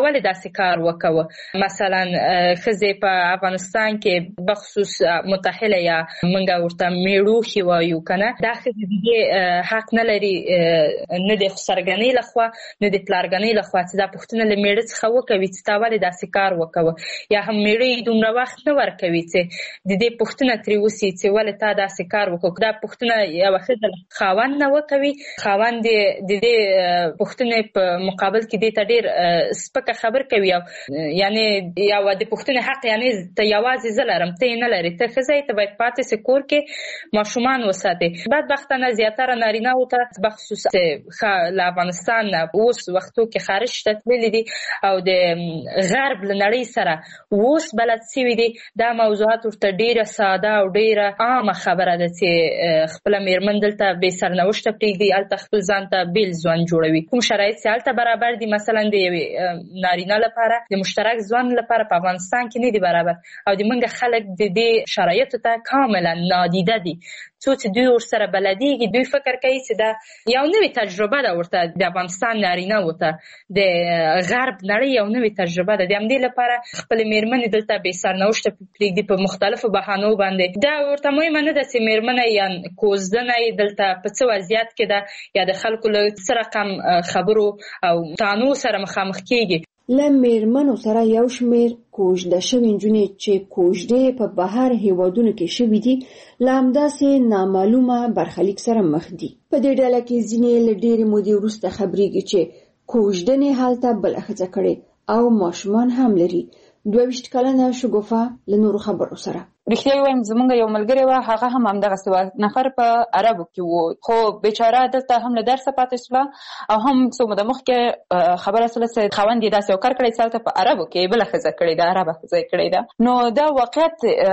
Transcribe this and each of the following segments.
ولې داسې کار وکوه. مثلا ښځې په افغانستان کې بخصوص متأهله یا موږ ورته میړوښې وایو کنه، دا ښځې د دې حق نه لري نه د خسرګنۍ لخوا نه د پلارګنۍ لخوا چې دا پوښتنه له میړه څخه وکوي چې تا ولې داسې کار وکوه، یا هم میړه دومره وخت نه ورکوي چې د دې پوښتنه ترې وسي چې ولې تا داسې کار وکړ. دا پوښتنه یوه ښځه خاوند نه وکوي، خاوند د دې پوښتنې په مقابل کې دې ته ډېر سپکه خبر کوي، یعنی یو د پوښتنې حق یعنی ته یوازې زه لرم ته یې نه لرې، ته ښځه یې ته باید پاتې سې کور کې ماشومان وساتې. بدبختانه زیاتره نارینه‌و ته بخصوص له افغانستان نه اوس وختو کې خارج ته تللي دي او د غرب له نړۍ سره اوس بلد سوي دي. دا موضوعات ورته ډېره ساده او ډېره عامه خبره ده چې خپله مېرمن دلته بې سرنوشته پرېږدي، هلته خپل ځان ته بېل ژوند جوړوي. کوم شرایط چې هلته برابر دي مثلا د یوې نارینه لپاره د مشترک ژوند لپاره په افغانستان کې نه دي برابر، او د موږ خلک د دې شرایطو ته کاملا نادیده دي. څو چې دوی ورسره بلدېږي دوی فکر کوي چې دا یو نوې تجربه ده، ورته د افغانستان نارینه‌و ته د غرب نړۍ یو نوې تجربه ده. د همدې لپاره خپلې مېرمنې دلته بې سرنوشته پرېږدي په مختلفو بهانو باندې. دا ورته مهمه نه ده چې مېرمنه یا کوزدنه یې دلته په څه وضعیت کې ده یا د خلکو له څه رقم خبرو او تانو سره مخامخ کېږي. له مېرمنو سره یو شمېر کوژده شوې نجونې چې کوژدې په بهر هېوادونو کې شوي دي له همداسې نامعلومه برخلیک سره مخ دي. په دې ډله کې ځینې له ډېرې مودې وروسته خبرېږي چې کوژدنې هلته بله ښځه کړې او ماشومان هم لري. 22 کلنه شګوفه له نورو خبرو سره رښتیا وایم زمونږ یو ملګری و، هغه هم همدغسې و، نفر په عربو کې و، خو بیچاره دلته هم له درسه پاتې شوله او هم څو موده مخکې خبره شوله چې خاوند یې داسې یو کار کړی چې هلته په عربو کې بله ښځه کړې ده، عربه ښځه یې کړې ده. نو دا واقعیت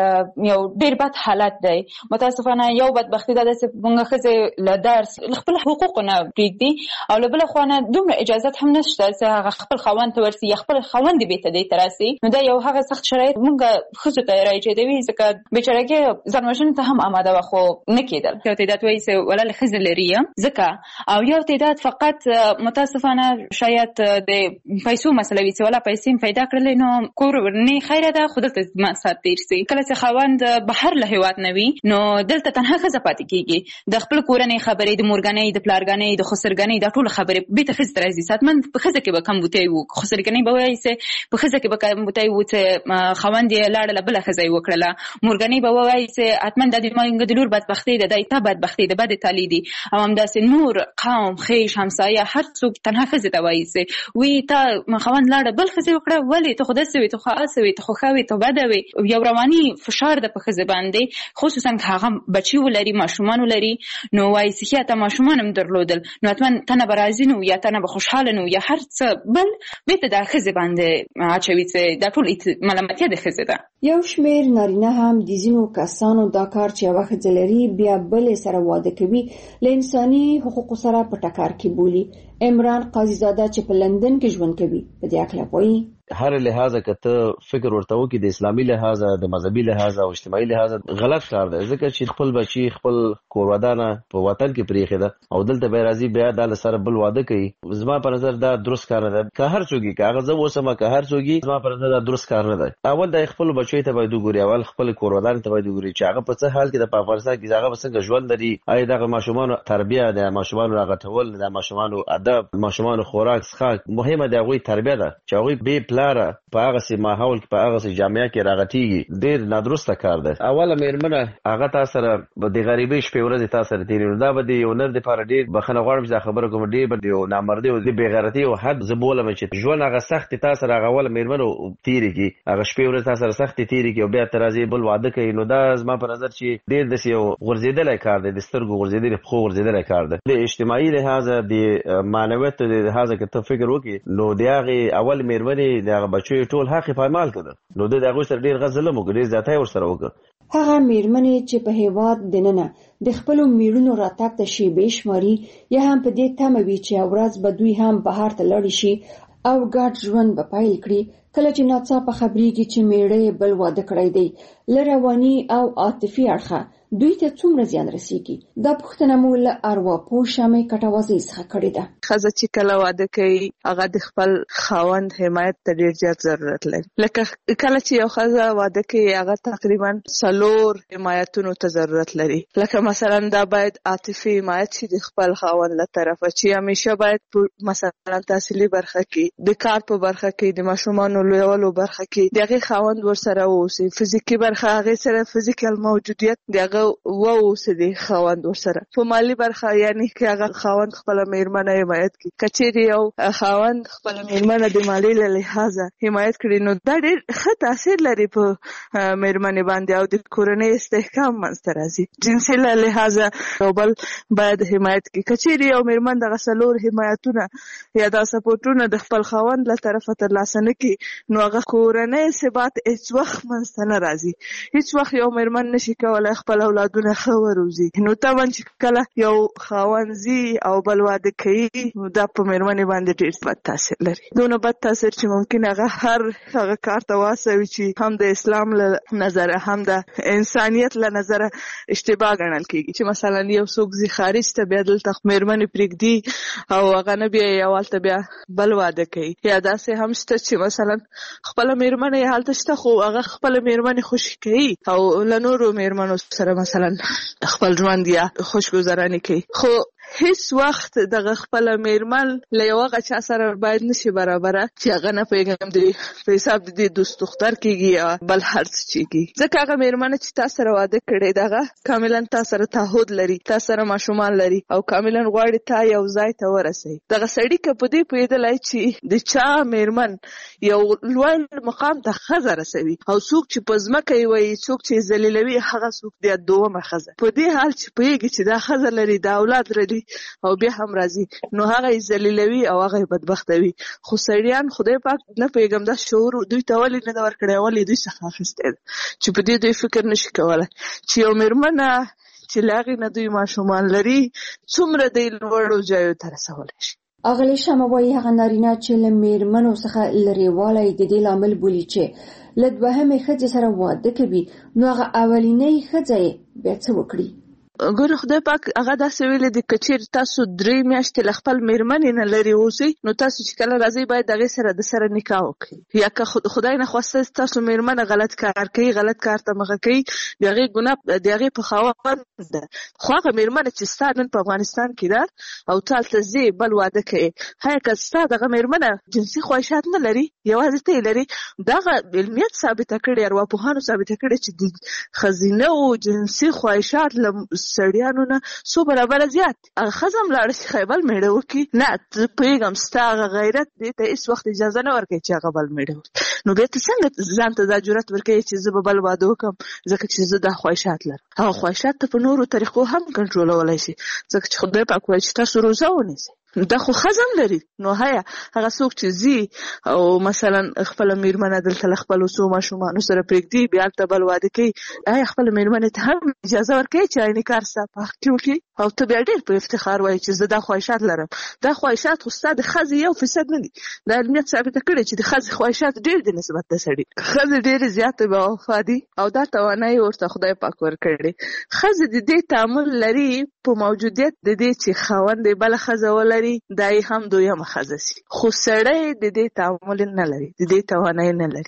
یو ډېر بد حالت دی. متاسفانه یو بدبختي دا ده چې موږ ښځې له درس خپل حقوقو نه پرېږدي او له بله خوا نه دومره اجازت هم نشته چې هغه خپل خاوند ته ورسي یا خپل خاوند یې بېرته دې ته راسي. نو دا یو هغه سخت شرایط موږ ښځو ته راایجادوي ځکه بیچارهګي ځان وژنې ته هم آماده وه خو نه کېدل. یو تعداد وایي چې ولله ښځې لري ځکه، او یو تعداد فقط متاسفانه شاید د پیسو مسله وي چې ولا پیسې م پیدا کړلې نو کور ورنې خیره ده خو دلته ساعت تېر سي. کله چې خاوند بهر له هېواد نه وي نو دلته تنها ښځه پاتې کېږي. د خپل کورنۍ خبرې د مورګنۍ د پلارګنۍ د خسرګنۍ دا ټولې خبرې بېرته ښځې ته راځي. ساتمن په ښځه کې به کمبوتی و، خسرګنۍ به وایي چې په ښځه کې به کمبوتی و چې خاوند یې لاړه له بله ښځه یې وکړله. مورګنۍ به وایي چې حتما دا د لور بدبختي ده، دا تا بدبختي ده، بدې تالي دي. او همداسې نور قوم خیش همسایه هر څوک تنها ښځې ته وایي چې وی تا خاوند لاړه بل ښځې وکړه، ولې ته خو داسې وې، ته خو هسې وې، ته خو ښه وې، ته بده وې. یو رواني فشار ده په ښځې باندې، خصوصا که هغه بچي ولري ماشومان ولري نو وایي چې ښه تا ماشومان هم درلودل نو حتما ته نه به راضي نه و یا ته نه به خوشحاله نه و یا هر څه بل بېرته دا ښځې باندې اچوي چې دا ټول ملامتیا د ښځې ده. یو شمېر نارینه هم د ځینو کسانو دا کار چې یوه ښځه لري بیا بلې سره واده کوي له انساني حقوقو سره په ټکر کې بولي. عمران قاضي زاده چې په لندن کې ژوند کوي په دې اړه وایي هر لحاظه کته فکر ورته وکي د اسلامي لحاظه د مذهبي لحاظه او اجتماعي لحاظه غلط کار دی ځکه چې خپل بچي خپل کورودانه په وطن کې پریخي ده او دلته به راځي بیا د سره بل واده کوي. زما په نظر دا درست کار نه ده. که هر څوګي کاغذ وسمه که هر څوګي زما په نظر دا درست کار نه ده. اول د خپل بچي ته باید وګوري، اول خپل کورودانه ته باید وګوري چې هغه په څه حال کې د افغانستان کې هغه څنګه ژوند لري. آیا دغه ماشومان تربیه ده، ماشومان راغټول ده، ماشومان ادب، ماشومان خوراک څخه مهمه ده هغه تربیه ده چې هغه به پلاره په هغه سي ماحول کې په هغه سي جامعه کې راغټيږي. ډېر نادرسته کار ده. اوله مېرمنه هغه تاسو سره د غریبۍ شپې ورځې تاسو سره تیرې دا به د یو نر د لپاره ډېر بخښنه غواړم چې خبره کوم ډېر به یو نامردي او د بېغیرتي او حد زبولم چې ژوند هغه سخت تاسو سره هغه اوله مېرمنه تیرېږي هغه شپې ورځې تاسو سره سخت تیرېږي او بیا ترازی بل واده کوي. نو دا زما په نظر چې ډېر د یو غورځېدلای کار دی، د سترګو غورځېدلې خو غورځېدلای کار دی. د اجتماعي لحاظ د معنویت د لحاظ کې ته فکر وکړي نو د هغه اول مېرمنې د هغه بچو ټول حق پایمال کړه نو د هغه سره ډېر غزلم وکړي ځاتای ور سره وکړه. هغه مېرمنې چې په هیواد دننه د خپل میړونو راتګ ته شی بشماري یا هم په دې تمه وي چې اورز به دوی هم بهر ته لړ شي او ګډ ژوند به پیل کړي. کله چې ناڅاپه خبرېږي چې میړه بل واده کړی دی، له رواني او عاطفي اړخه دوی ته څومره زیان رسیږي؟ دا پوښتنه مو له ارواپوه شمې کټوازی څخه کړې ده. ښځه چې کله واده کوي هغه د خپل خاوند حمایت ته ډېر زیات ضرورت لري. لکه کله چې یو ښځه واده کوي هغه تقریبا 4 حمایتونو ته ضرورت لري. لکه مثلا دا باید عاطفي حمایت شي د خپل خاوند له طرفه چې همیشه باید مثلا تحصیلي برخه کې، د کار په برخه کې، د ماشومانو لویولو برخه کې دغه خاوند ورسره اوسي. فزیکی برخه هغه سره فزیکل موجودیت دغه اوسي د خاوند ورسره. په مالی برخه یعنی چې هغه خاوند خپل میرمنه حمایت کوي. کچېری یو خاوند خپل میرمنه د مالی له لحاظه حمایت کړي نو دا ډېر ښه تاثیر لري په میرمنې باندې او د کورنۍ استحکام منځته راځي. جنسي له لحاظه یو بل باید حمایت کوي. کچېری یو میرمن دغه 4 حمایتونه یا دا سپورټونه د خپل خاوند له طرفه ترلاسه نه کړي نو هغه کورنۍ ثبات هیڅ وخت منځته نه راځي. هیڅ وخت یو میرمن نشي کولی خپل اولادونه ښه وروزي. نو طبعا چې کله یو خاوند ځي او بل واده کوي نو دا په میرمنې باندې ډېر بد تاثیر لري. دونه بد تاثیر چې ممکن هغه کار ته واسوي چې هم د اسلام له نظره هم د انسانیت له نظره اشتباه ګڼل کېږي. چې مثلا یو څوک ځي خارج ته بیا دلته میرمنې پرېږدي او هغه نه بیا یو هلته بیا بل واده کوي. یا داسې هم شته چې مثلا خپله میرمنه یې هلته شته خو هغه خپله میرمنې خوشي کوي او له نورو میرمنو سره مثلا خپل ژوند یا خوشګذراني کوي. خو هیڅ وخت دغه خپل میرمن له یو هغه چا سره باید نشي برابره چې هغه نه پوهېږم په حساب د دې دوست دختر کېږي یا بل هر څه کېږي. ځکه هغه میرمنه چې تا سره واده کړی دغه کاملا تا سره تعهد لري، تا سره ماشومان لري او کاملا غواړي تا یو ځای ته ورسوي. دغه سړي که په دې پوهېدلی چې د چا میرمن یو لوړ مقام ته ښځه رسوي او څوک چې په ځمکه یې وایي څوک چې ذلیلوي هغه څوک دی دومه ښځه. په دې حال چې پوهېږي چې دا ښځه لري، دا اولاد لري او بیا هم راځي نو هغه یې ذلیلوي او هغه یې بدبختوي. خو سړیان خدای پاک نه پوهېږم دا شعور دوی ته ولې نه ده ورکړی، ولې دوی څخه اخیستی ده چې په دې دوی فکر نشي کولی چې یو میرمنه چې له هغې نه دوی ماشومان لري څومره دی لوړو ځایو ته رسولی شي. اغلې شمه وایي هغه نارینه چې له میرمنو څخه لرېوالی د دې لامل بولي چې له دوهمې ښځې سره واده کوي نو هغه اولینۍ ښځه یې بیا څه وکړي؟ ګوره خدای پاک هغه داسې ویلي دي که چېرې تاسو 3 میاشتې له خپل میرمنې نه لرې اوسئ نو تاسو چې کله راځئ باید د هغې سره د سره نکاح وکړئ. یا که خدای نخواسته تاسو میرمنه غلط کار کوي، غلط کار ته مخه کوي، د هغې ګناه د هغې په خاوند ده. خو هغه میرمنه چې ستا نن په افغانستان کې ده او ته هلته ځې بل واده کوې، هیا که ستا دغه میرمنه جنسي خواهشات نه لري، یوازې ته یې لري، دغه علمیت ثابته کړې، ارواپوهانو ثابته کړې چې د ښځینهو جنسي خواهشات له سړیانو نه څو برابره زیات. هغه ښځه هم لاړه شي ښایي بل میړه وکړي. نه زه پوهېږم ستا هغه غیرت دې ته هېڅ وخت اجازه نه ورکوي چې هغه بل میړه وکړي. نو بیا ته څنګه ځان ته دا جرأت ورکوي چې زه به بل واده وکړم ځکه چې زه دا خواهشات لرم؟ هغه خواهشات ته په نورو طریقو هم کنټرولولی شي ځکه چې خدای پاک وایي چې تاسو روزه ونیسئ. دا خو ښځه هم لري. نو هیا هغه څوک چې ځي او مثلا خپله میرمنه دلته له خپلو څو ماشومانو سره پرېږدي بیا هلته بل واده کوي، هیا خپله میرمنې ته هم اجازه ورکوي چې عیني کار ستا په حق کې وکړي او ته بیا ډېر په افتخار وایي چې زه دا خواهشات لرم. دا خواهشات خو ستا د ښځې 1% نه دي. دا علمیت ثابته کړې چې د ښځې خواهشات ډېر دي نسبت د سړي. ښځې ډېرې زیاتې باوفا دي او دا توانایي ورته خدای پاک ورکړې. ښځې د دې تعامل لري په موجودیت د دې چې خاوند یې بله ښځه ولري دا یې هم دویمه ښځه سي. خو سړی د دې تعامل نه لري، د دې توانایي نه لري.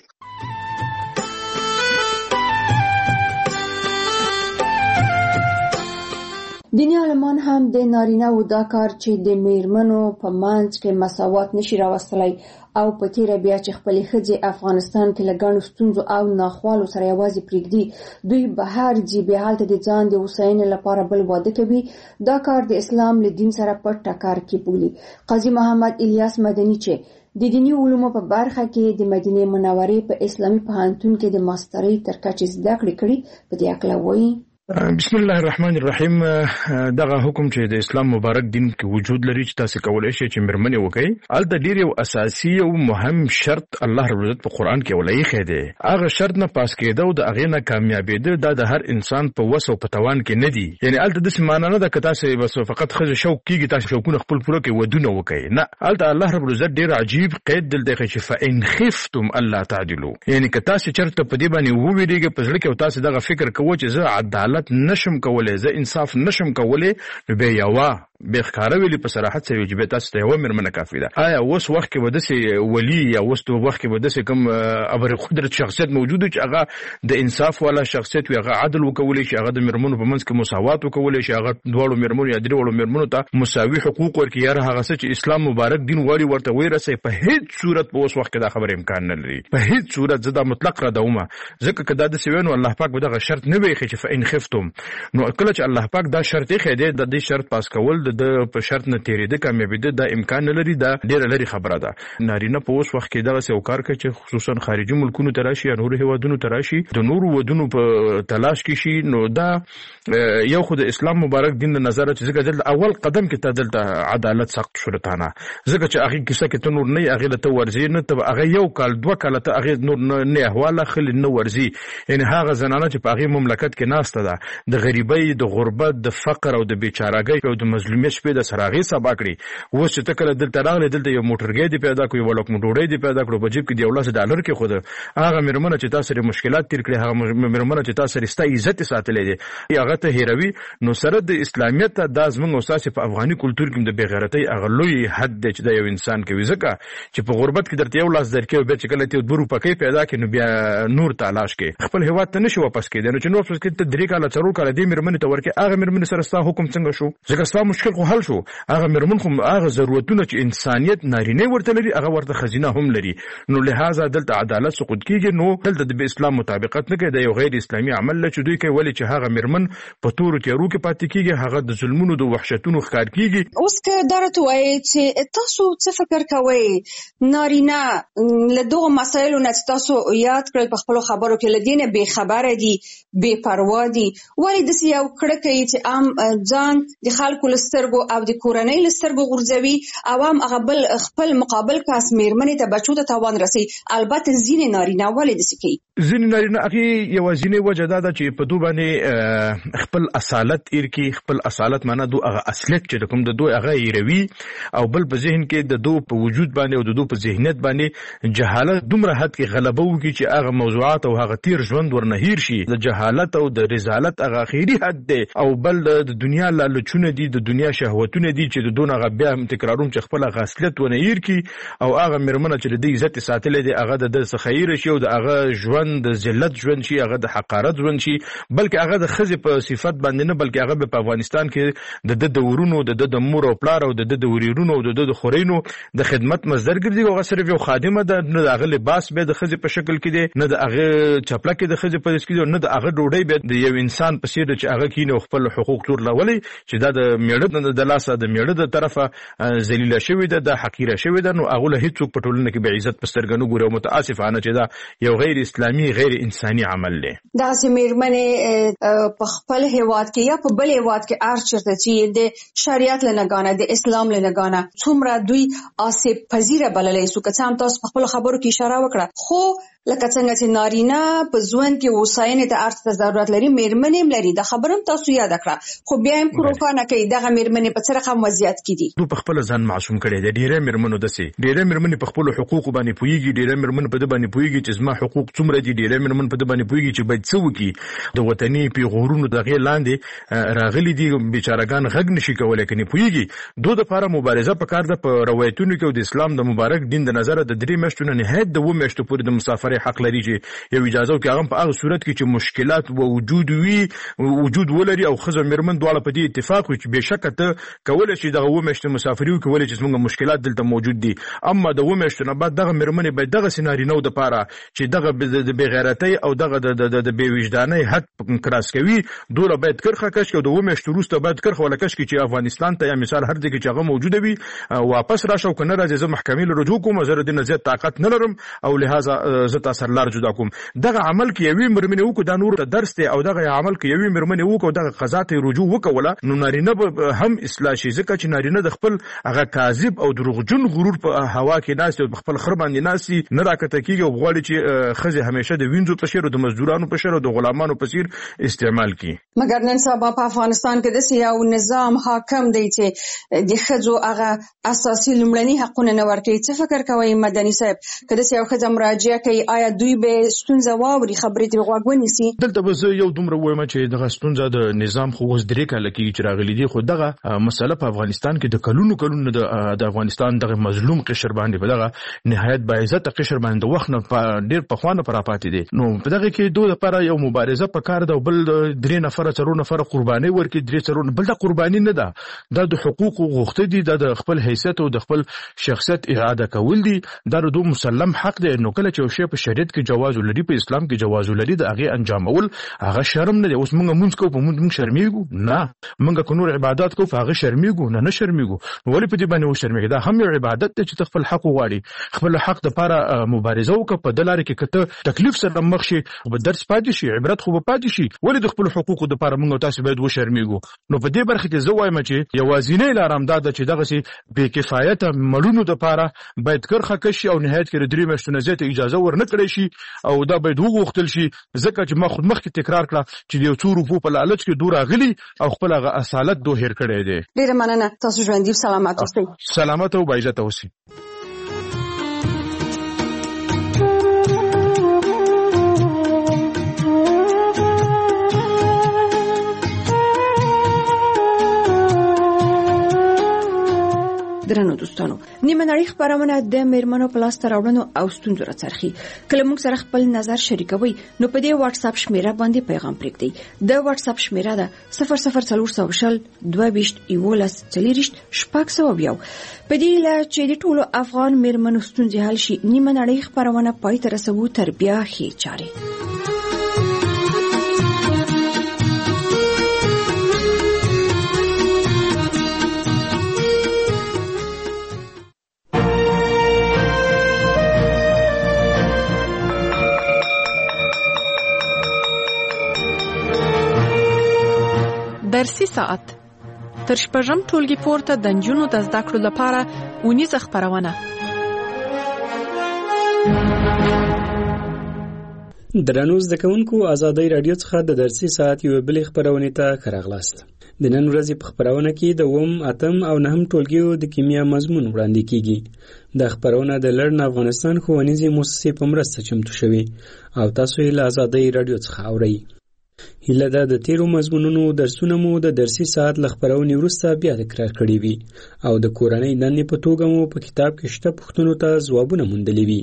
دیني عالمان هم د نارینه و دا کار چې د میرمنو په منځ کې مساوات نشي راوستلی او په تیره بیا چې خپلې ښځې افغانستان کې له ګڼو ستونزو او ناخوالو سره یوازې پرېږدي، دوی بهر ځي بیا هلته د ځان د هوساینې لپاره بل واده کوي. دا کار د اسلام له دین سره په ټکر کې بولي. قاضي محمد الیاس مدني چې د دیني علومو په برخه کې د مدینې منورې په اسلامي پوهنتون کې د ماسترۍ تر کچې زده کړې کړي په دې هکله وایي: بسم الله الرحمن الرحیم. دغه حکم چې د اسلام مبارک دین کې وجود لري چې تاسو کولای شئ چې میرمنې وکړي، البته ډیر یو اساسي او مهم شرط الله رب العزت په قران کې ولایي خېده. هغه شرط نه پاس کېده او د هغه نه کامیابېده دا د هر انسان په وس او په توان کې نه دی. یعنی البته د سمانه نه د کتا سه بس فقط خزه شوق کیږي تاسو شوقونه خپل پوره کې ودونه وکړي. نه، البته الله رب العزت ډیر عجیب قید دلته چې فإن خفتم الله تعدلوا، یعنی کتا سه چرته په دې باندې وویریږي په ځل کې او تاسو دغه فکر کوو چې زه عدالت عدالت نشم کولای، زه انصاف نشم کولای، نو به یوا به ښکاره ویلي په صراحت سره چې به تاسو ته یوه مېرمنه کافي ده. آیا اوس وخت کې به داسې ولي یا اوس وخت کې به داسې کوم ابر قدرت شخصیت موجود چې هغه د انصاف والا شخصیت وي، هغه عدل وکولی شي، هغه د مېرمنو په منځ کې مساوات وکولی شي، هغه دواړو مېرمنو یا درې وړو مېرمنو ته مساوي حقوق ورکړي، یا هغه څه چې اسلام مبارک دین غواړي ورته ورسوي؟ په هیڅ صورت په اوس وخت کې دا خبره امکان نه لري، په هیڅ صورت. زه دا مطلق ردومه، ځکه که دا داسې وي نو الله پاک به دغه شرط نه ویښي چې فإن خفتم، نو کله چې الله پاک دا شرط ایښی دی د دې شرط پاس کول د په شرط نه تېرېده کامیابېده دا امکان نه لري، دا ډېره لرې خبره ده. نارینه په اوس وخت کې دغسې یو کار کوي چې خصوصا خارجي ملکونو ته راشي یا نورو هېوادونو ته راشي، د نورو ودونو په تلاش کې شي، نو دا یو خو د اسلام مبارک دین له نظره چې ځکه دلته اول قدم کې ته دلته عدالت سخت شرطانه، ځکه چې هغې کیسه کې ته نور نه یې، هغې له ته ورځې نه، ته به هغې یو کال دوه کاله ته هغې نور نه احواله خلي نه ورځي. یعنې هغه زنانه چې په هغې مملکت کې ناسته ده، د غریبۍ، د غربت، د فقر او د بېچارهګۍ او د مظلومیت شپې د سره هغې سبا کړي. اوس چې ته کله دلته راغلې، دلته یو موټرګی دې پیدا کړو، یوه لقمه ډوډۍ دې پیدا کړو، په جیب کې د $10 کېښوده، هغه مېرمنه چې تا سره مشکلات تېر کړي، هغه مېرمنه چې تا سره ستا عزت یې ساتلی دی، هغه ته هېروي. نو سره د اسلامیت ته دا زموږ او ستاسې په افغاني کلتور کې د بېغیرتۍ هغه لوی حد دی چې دا یو انسان کوي، ځکه چې په غربت کې درته یو لاس درکوي، بیا چې کله ته 2 روپۍ پیدا کړې نو بیا نور تلاش کوي، خپل هېواد ته نشي واپس کېدی. نو چې نور واپس کېدی ته 3 کاله 4 کاله دې مېرمنې ته ورکړې، هغه مېرمنې سره ستا حکم څنګه شو؟ ځکه ستا مشکل خو حل شو، هغه مېرمن خو هغه ضرورتونه چې انسانیت نارینه ورته لري هغه ورته ښځینه هم لري. نو لهذا دلته عدالت سقوط کېږي. نو دلته د اسلام مطابقت نه کوي، دا یو غیر اسلامي عمل دی چې دوی کوي، ولې چې هغه مېرمن په تورو تیارو کې پاتې کېږي، هغه د ظلمونو د وحشتونو ښکار کېږي. اوس که دا راته وایي چې تاسو څه فکر کوئ نارینه له دغو مسایلو نه چې تاسو یاد کړل په خپلو خبرو کې له دې نه بې خبره دي، بې پروا دي، ولې داسې یو کړه کوي چې عام ځان د خلکو له سترګو او د کورنۍ له سترګو غورځوي او هم هغه بل خپل مقابل کس مېرمنې ته بچو ته تاوان رسوي؟ البته ځینې نارینه ولې داسې کوي؟ ځینې نارینه هغې یوازینۍ وجه دا ده چې په دو باندې خپل اصالت ایر کړي، خپل اصالت معنا دو هغه اصلیت چې د کوم د دوی هغه ایروي، او بل په ذهن کې د دو په وجود باندې او د دو په ذهنیت باندې جهالت دومره حد کې غلبه وکړي چې هغه موضوعات او هغه تیر ژوند ورنه هیر شي. د جهالت او د رذالت هغه اخري حد دی، او بل د دنیا لالچونه دي، د دنیا شهوتونه دي چې د دون هغه بیا هم تکراروم چې خپل هغه اصلیت ونه هیر کړي، او هغه مېرمنه چې د عزت ساتلی دی هغه د څخه هیر شي، او د هغه ژوند د ذلت ژوند شي، هغه د حقارت ژوند شي، بلکې هغه د ښځې په صفت باندې نه، بلکې هغه په افغانستان کې د ورونو، د مور او پلار او د وريرونو او د خورینو د خدمت مصدر ګرځي، او هغه صرف یو خادمه ده، نه د هغه لباس به د ښځې په شکل کې دی، نه د هغه چپله کې د ښځې په دس کې دی، نه د هغه ډوډۍ به د یو انسان په څېر ده چې هغه کینې او خپل حقوق تور لولي، چې دا د میړه د لاسه د میړه د طرفه ذلیله شوې ده، د حقیره شوې ده. نو هغه له هېڅوک په ټولنه کې به عزت په سترګه نه ګوري، او متاسفانه چې دا یو غیر اسلامي غیر انساني عمل دی. داسې مېرمنې په خپل هېواد کې یا په بل هېواد کې هر چېرته چې د شریعت له نګانه، د اسلام له نګانه څومره دوی آسیب پذیره بللی سو، که څه هم تاسو په خپلو خبرو کې اشاره وکړه، خو لکه څنګه چې نارینه په ژوند کې هوساینې ته هر څه ضرورت لري، مېرمنې هم لري، دا خبره هم تاسو یاد کړه، خو بیا هم روښانه کوي دغه مېرمنې په څه رقم وضعیت کې دي. دوی په خپل ځان معصوم کړي دي. ډېرې مېرمنو داسې، ډېرې مېرمنې په خپلو حقوقو باندې پوهېږي، ډېرې مېرمنې په دې باندې پوهېږي چې زما حقوق څومره دي، ډېرې مېرمنې په دې باندې پوهېږي چې باید څه وکړي. د وطني پیغورونو د هغې لاندې راغلي دي، بیچارهګان غږ نشي کولی، کنې پوهېږي. دو دپاره مبارزه پکار ده په روایتونو کې، او د اسلام د مبارک دین د نظره د 3 میاشتو نه نهایت د 7 میاشتو پورې د مسافرۍ حق لري چې یو اجازه وکړي، هغه په هغه صورت کې چې مشکلات وجود ولري، او ښځه مېرمن دواړه په دې اتفاق وي چې بېشکه ته کولی شي دغه 7 میاشتې مسافري وکړي، ولې چې زموږ مشکلات دلته موجود دي. اما د 7 میاشتو نه بعد دغه مېرمنې باید دغسې نارینهو دپاره چې دغه د بېغیرتۍ او دغه د بې وجدانۍ حد کراس کوي، دوله باید کرښه کش کړي، او د 7 میاشتو وروسته باید کرښه وله کش کړي چې افغانستان ته یا مثال هر ځای کې چې هغه موجوده وي واپس راشه، او که نه راځي زه محکمې له رجوع کوم، زه د دې نه زیات طاقت نه لرم، او لهذا زه تا سره لار جدا کوم. دغه عمل کې یوې مېرمنې وکړو، دا نور ته درس دی، او دغه عمل کې یوې مېرمنې وکړو، دغه قضا ته رجوع وکوله، نو نارینه به هم اصلاح شي، ځکه چې نارینه د خپل هغه کاذب او دروغجن غرور په هوا کې ناست او خپل خر باندې ناست نه راکته کېږي، او غواړي چې ښځې همیشه د وینځو په شیر او د مزدورانو په شیر او د غلامانو په شیر استعمال کی. مګر نن سبا په افغانستان کې د یو نظام حاکم دی چې د ښځو هغه اساسي لومړني حقونه نه ورکوي. څه فکر کوئ مدني صاحب، که داسې یو ښځه مراجعه کوي آیا دوی به ستونزه واوري، خبرې ته غوږ ونیسي؟ دلته به زه یو دومره وایم چې دغه ستونزه د نظام خو اوس 3 کاله کېږي چې راغلي دي، خو دغه مسله په افغانستان کې د کلونو د افغانستان دغه مظلوم قشر باندې په دغه نهایت باعزت قشر باندې د وخت نه ډېر پخوانه پر پاتې دي. نو په دغه کې دوی لپاره یو مبارزه پکار ده، بل 3 نفر 4 نفر قرباني ورکړي، 3 بل د قرباني نه ده، د حقوق غوښته دي، د خپل حیثیت او د خپل شخصیت اعاده کول دي، دا د مسلم حق دی. نو کله چې یو شی په شریعت کې جواز لري، په اسلام کې جواز لري، د هغه انجامول هغه شرم نه دی. اوس موږ کوو په موږ شرمېږو؟ نه. موږ کو نور عبادت کوو په هغه شرمېږو؟ نه شرمېږو. ولې په دې باندې وشرمېږو؟ دا هم یو عبادت دی چې خپل حق وغواړي، خپل حق لپاره مبارزه وکړه. په دلاره کې کته تکلیف سره مخ شي او درس پاتې شي، عبرت خو به پاتې شي. ولې د خپل حقوقو لپاره موږ تاسو باید وشرمېږو؟ نو په دې برخه کې زه وایم چې یوازینی لار همدا ده چې دغه سي بې کفایته مړونو لپاره باید کرخه کشي او نهایت کې 3 میاشتې زیاته اجازه ورنه کړی شي او دا باید وغوښتل شي، ځکه چې ما خود مخکې تکرار کړه چې یو څو روپو په لالچ کې دور راغلي او خپل هغه اصالت دوه هیر کړی دی. ډیره مننه، تاسو ژوندي سلامت اوسئ. سلامت او باعزت اوسئ. درنو دوستانو، نیمه نړۍ خبرونه د میرمنو په لاس ته راوړنو او ستونزو راڅرخي. کله موږ سره خپل نظر شریکوي نو په دې واتس اپ شمیره باندې پیغام پرېږدئ. د واتس اپ شمیره ده 00400 22 11 40 600. په دې لا چې د ټولو افغان میرمنو ستونزې حل شي، نیمه نړۍ خبرونه پای ته رسوو تر بیا ښې چارې. درسي ساعت تر شپږم ټولګي پورته د نجونو د زده کړو لپاره اونیزه خپرونه. درنو زده کوونکو، ازادۍ رادیو څخه د درسي ساعت یو بل خبرونه ته راغلاست. د نن ورځې په خبرونه کې د 8 او 9 ټولګیو د کیمیا مضمون وړاندې کیږي. د خبرونه د لړن افغانستان ښوونیزې مؤسسې په مرسته چمتو شوی او تاسو یې له ازادۍ رادیو څخه اورئ. هیله ده د تیرو مضمونونو درسونه مو د درسي ساعت له خبرونې وروسته بیا تکرار کړي وي او د کورنۍ دندې په توګه مو په کتاب کې شته پوښتنو ته ځوابونه موندلي وي.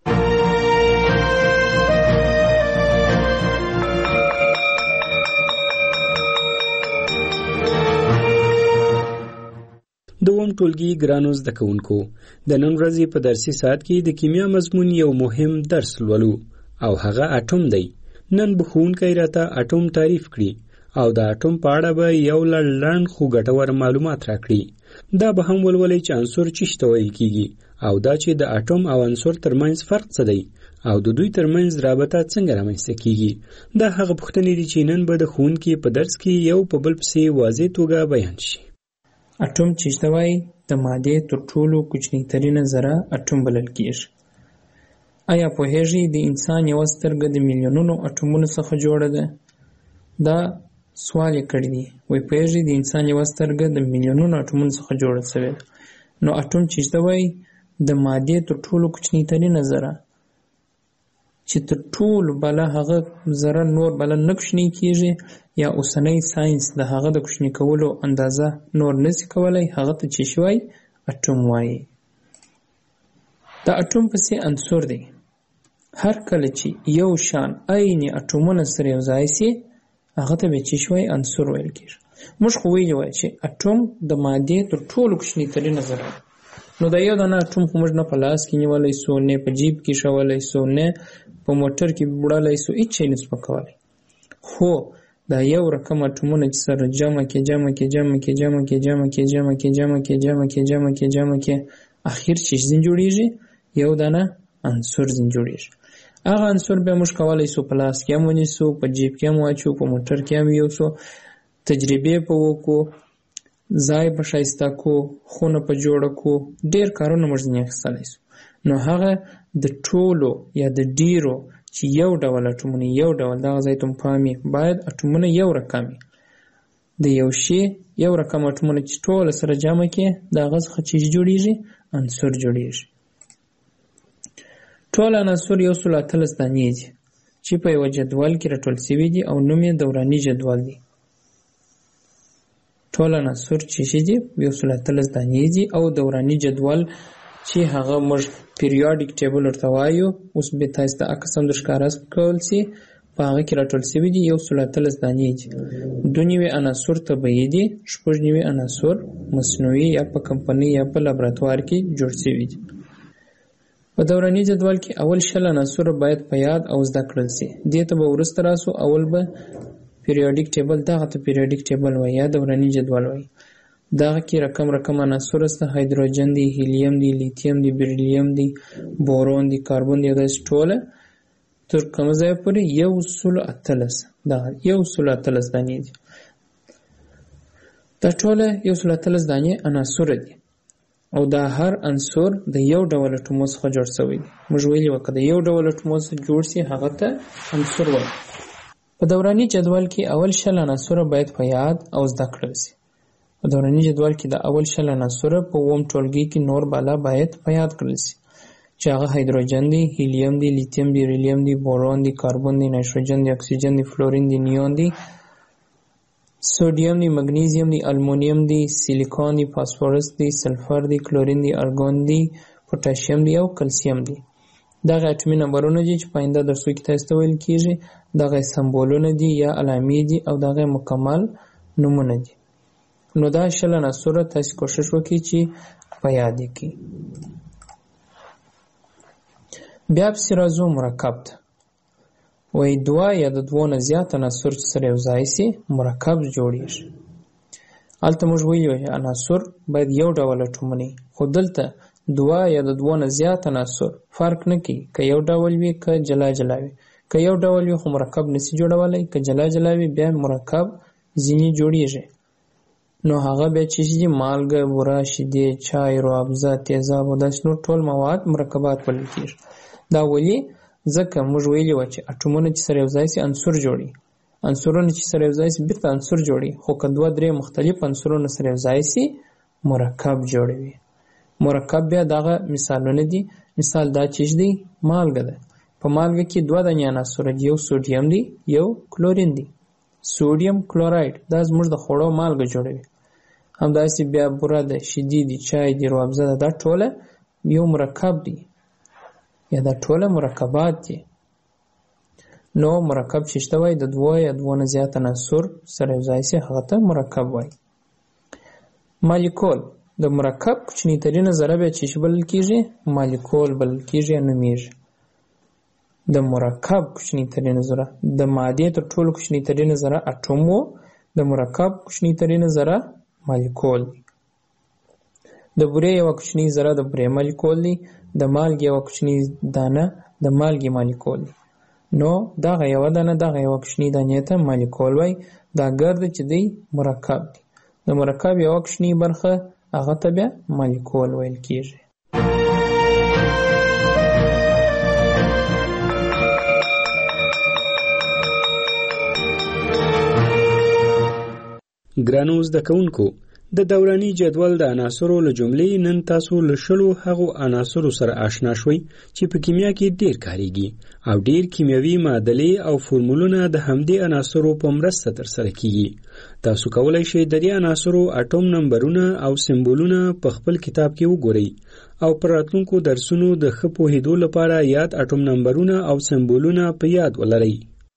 دوم ټولګي ګرانو زده کوونکو، د نن ورځې په درسي ساعت کې د کیمیا مضمون یو مهم درس لولو او هغه اټوم دی. نن به ښوونکی راته اټوم تعریف کړي او د اټوم په اړه به یو لړ خو ګټور معلومات راکړي. دا به هم ولولئ چې عنصر چی ته ویل کیږي او دا چې د اټوم او عنصر ترمنځ فرق څه دی او د دوی ترمنځ رابطه څنګه رامنځته کیږي. دا هغه پوښتنې دي چې نن به د ښوونکي په درس کې یو په بل پسې واضح توګه بیان شي. اټوم چې ته وایي د مادې تر ټولو کوچنی ترینه ذره اټوم بلل کیږي. آیا پوهیږئ د انسان یو سترګه د میلیونونو اټومونو څخه جوړه ده؟ دا سوال یې کړی دی. وایي پوهیږئ د انسان یو سترګه د میلیونونو اټومونو څخه جوړه شوې ده. نو اټوم چې ته وایي د مادې تر ټولو کوچنی ترینه ذره چې تر ټولو بله هغه ذره نور بله نه کوچنی کیږي یا اوسنی ساینس د هغه د کوچنی کولو اندازه نور نشي کولی، هغه ته چې شوی اټوم وایي. د اټوم پسې عنصر دی. هر کله چې یو شان عین اټومونه سره یو ځای سي هغه ته به چې شوی عنصر ویل کیږي. موږ خو ویلي وای چې اټوم د مادې تر ټولو کوچنی ترینه ذره. نو دا یو دانه اټوم خو موږ نه په لاس کې نیولی سو، نه په جیب کې شولی سو، نه په موټر کې وړلی سو، هیڅ شی نسو کولی. خو دا یو رقم اټومونه چې سره جمع کې اخیر چې ځین جوړیږي یو دانه عنصر ځین جوړیږي. هغه عنصر به موږ کولی سو په لاس کې هم ونیسو، په جیب کې هم واچو، په موټر کې هم یوسو، تجربې په وکړو، ځای په ښایسته کو، خونه په جوړه کو، ډېر کارونه موږ ځینې اخیستلی سو. نو هغه د ټولو یا د ډیرو چې یو ډول اټومونه یو ډول دغه ځای ته پامي باید اټومونه یو رقم د یو شی یو رقم اټومونه چې ټول سره جمع کې دغه څخه چې جوړیږي عنصر جوړیږي. ټول عناصر 113 دانې دي چې په یو جدول کې راټول شوي دي او نوم یې دوراني جدول دی. ټول عناصر چې دي 113 دانې دي او دوراني جدول چې هغه موږ پیریاډیک ټیبل ورته وایو. اوس به تاسو ته عکس هم درښکاره کول شي په هغه کې راټول شوي دي 113 دانې دي. 2 عناصر طبیعي دي، 6 عناصر مصنوعي یا په کمپنۍ یا په لابراتوار کې جوړ شوي دي. په دوراني جدول کې اول 10 عناصر باید په یاد او زده کړل شي. دې ته به وروسته راسو. اول به پیریاډیک ټیبل، دغه ته پیریاډیک ټیبل وایي یا دوراني جدول وایي. دغه کې رقم عناصر سته، هایدروجن دی، هیلیم دی، لیتیم دی، بریلیم دی، بورون دی، کاربن دی، داسې ټوله تر کومه ځایه پورې 113 دانې دي. دا ټوله 113 دانې عناصر دي او دا هر عنصر د یو ډول اټومو څخه جوړ شوی دی. موږ ویلي وو که د یو ډول اټومو څخه جوړ شي هغه ته عنصر وایي. په دوراني جدول کې اول 10 عناصر باید په یاد او زده کړل شي. په دوراني جدول کې د اول 10 عناصر په اووم ټولګي کې نور بالا باید په یاد کړل شي چې هغه هایدروجن دی، هیلیم دی، لیتیم دی، بریلیم دی، بورون دی، کاربن دی، نایتروجن دی، اکسیجن دی، فلورین دی، نیون دی، سوډیم دی، مګنیزیم دی، المونیم دی، سیلیکون دی، فاسفورس دی، سلفر دی، کلورین دی، ارګون دی، پوتاشیم دی او کلسیم دی. دغه اټومي نمبرونه دي چې په آینده درسو کې تاسو ته ویل کیږي. دغه سمبولونه دي یا علامې دي او دغه مکمل نومونه دي. نو دا 10 عناصر تاسو کوشش وکړئ چې په یاد کړئ. بیا پسې راځو مرکب ته. وایي 2 یا د 2 نه زیات عناصر چې سره یو ځای شي مرکب جوړیږي. هلته موږ ویلي عناصر باید یو ډول اټومونه وي، خو دلته 2 یا د 2 نه زیات عناصر فرق نه کوي که یو ډول وي که جلا جلا وي. که یو ډول وي خو مرکب نشي جوړولی، که جلا جلا وي بیا مرکب ځینې جوړیږي. نو هغه بیا چې دي مالګه، بوره، شیدې، چای، روابزه، تیزاب او داسې نور ټول مواد مرکبات بلل کېږي. دا ولې؟ ځکه موږ ویلي وو چې اټومونه چې سره یو ځای شي عنصر جوړي، عنصرونه چې سره یو ځای شي بېرته عنصر جوړي، خو که 2-3 مختلف عنصرونه سره یو ځای شي مرکب جوړوي. مرکب بیا دغه مثالونه دي. مثال دا چې دی مالګه ده. په مالګه کې 2 دانې عناصر دي، یو سوډیم دی، یو کلورین دی. سوډیم کلوراید دا زموږ د خوړو مالګه جوړوي. همداسې بیا بوره ده، شیدې دي، چای دی، روابزه ده، دا ټوله یو مرکب دی یا دا ټوله مرکبات دي. نو مرکب چې شته وایي د 2 یا 2 نه زیات عناصر سره یو ځای شي هغه ته مرکب وایي. مالیکول د مرکب کوچنی ترینه ذره بیا چې بلل کېږي مالیکول بلل کېږي یا نومیږي. د مرکب کوچنی ترینه ذره د مادې تر ټولو کوچنی ترینه ذره اټوم و، د مرکب کوچنی ترینه ذره مالیکول دی. د بورې یوه کوچنۍ ذره د بورې مالیکول دی، د مالګې یوه کوچنۍ دانه د مالګې مالیکول دی. نو دغه یوه دانه دغه یوه کوچنۍ دانې ته مالیکول وایي. دا ګرده چې دی مرکب دی. د مرکب یوه کوچنۍ برخه هغه ته بیا مالیکول ویل کېږي. ګرانو زده کوونکو، د دوراني جدول د عناصرو له جملې نن تاسو له شلو هغو عناصرو سره آشنا شوئ چې په کیمیا کې ډیر کاریږي او ډیر کیمیاوي معادلې او فورمولونه د همدې عناصرو په مرسته ترسره کیږي. تاسو کولی شئ د دې عناصرو اټوم نمبرونه او سمبولونه په خپل کتاب کې وګورئ او پر راتلونکو درسونو د ښه پوهېدو لپاره یاد اټوم نمبرونه او سمبولونه په یاد ولرئ.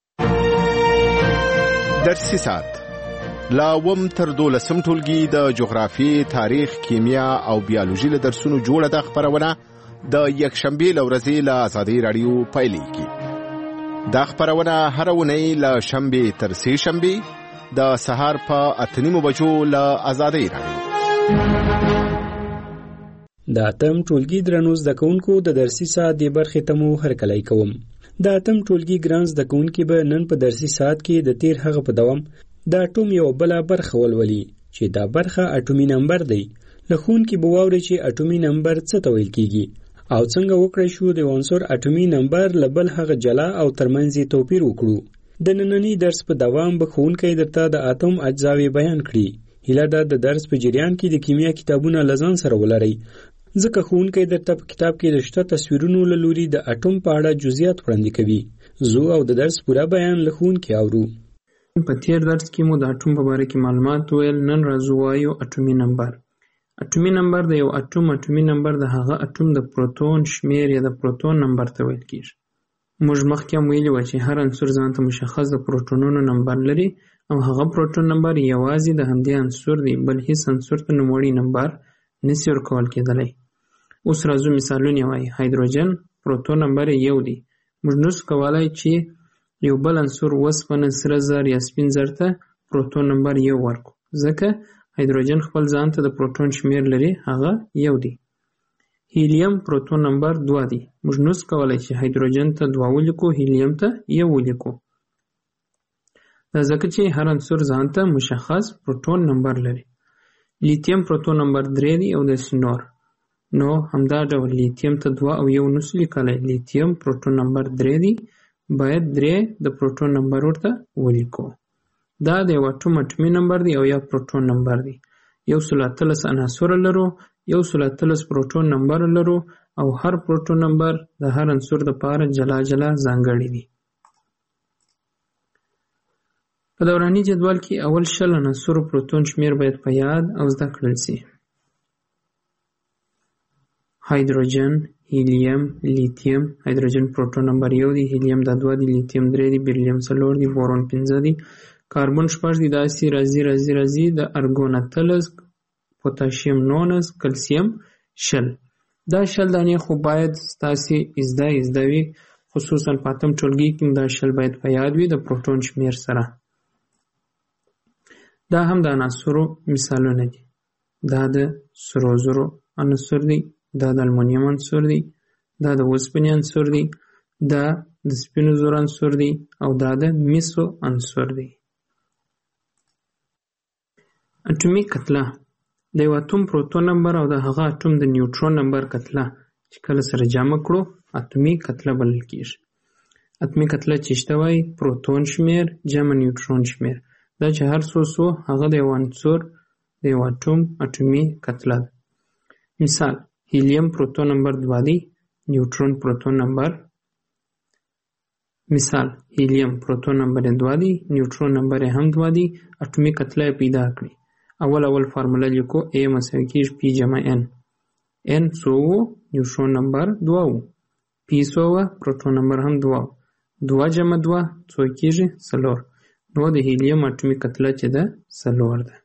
درسي ساعت لا وم تر 12 ټولګي د جغرافي، تاریخ، کیمیا او بیولوژي له درسونو جوړه د خبرونه د یکشنبه لورځي له آزادۍ رادیو پایلیږي. دا خبرونه هر ونی له شنبه تر سه شنبه د سهار په 8:30 بجو له آزادۍ رادیو. د اتم ټولګي درنو زده کوونکو د درسي ساعت د برخې ته مو هرکلی کوم. د اتم ټولګي ګران زده کوونکي به نن په درسي ساعت کې د تیر هغه په دوام د اټوم یو بل برخه ولولي چې دا برخه اټومي نمبر دی. لخون کې به واوري چې اټومي نمبر څه ته ویل کیږي او څنګه وکړای شو د عنصر اټومي نمبر له بل هغه جلا او ترمنځ توپیر وکړو. د نننی درس په دوام به ښوونکی درته د اتوم اجزاوې بیان کړي. هیله ده د درس په جریان کې د کیمیا کتابونه له ځان سره ولرئ، ځکه ښوونکی درته په کتاب کې د شته تصویرونو له لوري د اټوم په اړه جزئیات وړاندې کوي. زه او د درس پوره بیان له ښوونکي اورو. په تیر درس کې مو د اټوم په باره کې معلومات ویل. نن راځو وایو اټومي نمبر. اټومي نمبر د یو اټومي نمبر د هغه اټوم د پروتون شمیر یا د پروتون نمبر ته ویل کېږي. موږ مخکې هم ویلي وو چې هر عنصر ځان ته مشخص د پروتونونو نمبر لري او هغه پروتون نمبر یوازې د همدې عنصر دی، بل هیڅ عنصر ته نوموړی نمبر نشي ورکول کېدلی. اوس راځو مثالونه وایو. هایدروجن پروتون نمبر 1 دی. موږ نشو کولای چې یو بل عنصر وسپنه، سره زر یا سپین زر ته پروتون نمبر 1 ورکړو، ځکه هایدروجن خپل ځان ته د پروتون شمیر لري، هغه 1 دی. هیلیم پروتون نمبر 2 دی. موږ نشو کولای چې هایدروجن ته 2 ولیکو، هیلیم ته 1 ولیکو، دا ځکه چې هر عنصر ځان ته مشخص پروتون نمبر لري. لیتیم پروتون نمبر 3 دی او داسې نور. نو همدا ډول لیتیم ته 2 او 1 نشو لیکلی. لیتیم پروتون نمبر 3 دی، باید 3 د پروتون نمبر ورته ولیکو. دا د یو اټوم اټومي نمبر دی او یا پروتون نمبر دی. 113 عناصر لرو، 113 پروتون نمبر لرو او هر پروتون نمبر د هر عنصر لپاره جلا جلا ځانګړی دی. په دوراني جدول کې اول 20 عناصر پروتون شمیر باید په یاد او زده کړل شي. هایدروجن، هیلیم، لیتیم. هایدروجن پروتون نمبر 1 دی، هیلیم دا 2 دی، لیتیم 3 دی، بیریلیم 4 دی، بورون 5 دی، کاربن 6 دی، داسې راځي د ارګون 13، پوتاشیم 19، کلسیم 20. دا 20 دانې خو باید ستاسې زده وي، خصوصا په اتم ټولګي کې دا 20 باید په یاد وي د پروتون شمیر سره. دا هم د عناصرو مثالونه دي. دا د سرو زرو عنصر دی، دا د المونیم عنصر دی، دا د اوسپنې عنصر دی، دا د سپینو زرو عنصر دی او دا د مسو عنصر دی. اټومي کتله د یو اټوم پروتون نمبر او د هغه اټوم د نیوټرون نمبر کتله چې کله سره جمع کړو اټومي کتله بلل کېږي. اټومي کتله چې شته وایي پروتون شمیر جمع نیوټرون شمیر. دا چې هر څو هغه د یو عنصر د یو اټوم اټومي کتله ده. مثال هیلیم پروتون نمبر 2 دی، نیوټرون پروتون نمبر. مثال هیلیم پروتون نمبر 2 دی، نیوټرون نمبر هم 2 دی، اټومي کتله پیدا کړي. اول فارموله لیکو A مساوي کېږي P جمع N. N څو و؟ نیوټرون نمبر 2 و. P څو و؟ پروتون نمبر هم 2 و. 2 جمع 2 څو کېږي؟ 4. نو د هیلیم اټومي کتله چې ده 4 ده.